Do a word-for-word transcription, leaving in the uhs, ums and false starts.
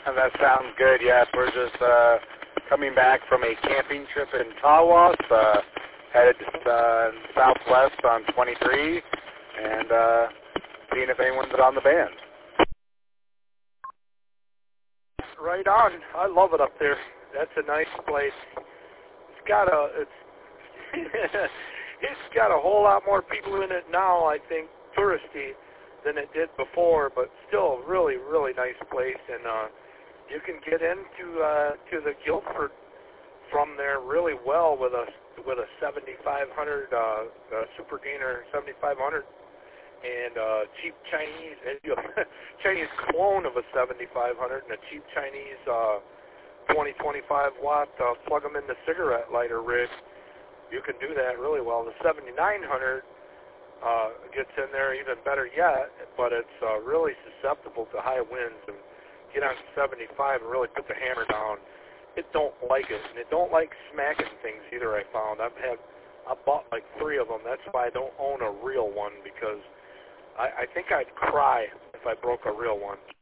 And that sounds good. Yes, we're just uh, coming back from a camping trip in Tawas, uh, headed uh, southwest on twenty-three, and uh, seeing if anyone's on the band. Right on. I love it up there. That's a nice place. It's got a it's it's got a whole lot more people in it now, I think, touristy than it did before, but still a really, really nice place. And uh, you can get into uh, to the Guilford from there really well with a with a seventy-five hundred uh, uh, Super Gainer seventy-five hundred. And uh, cheap Chinese, Chinese clone of a seventy-five hundred, and a cheap Chinese uh, twenty, twenty-five watt uh, plug them in the cigarette lighter rig. You can do that really well. The seventy-nine hundred uh, gets in there even better yet, but it's uh, really susceptible to high winds. And get on seventy-five and really put the hammer down. It don't like it, and it don't like smacking things either. I found I've had I bought like three of them. That's why I don't own a real one, because I, I think I'd cry if I broke a real one.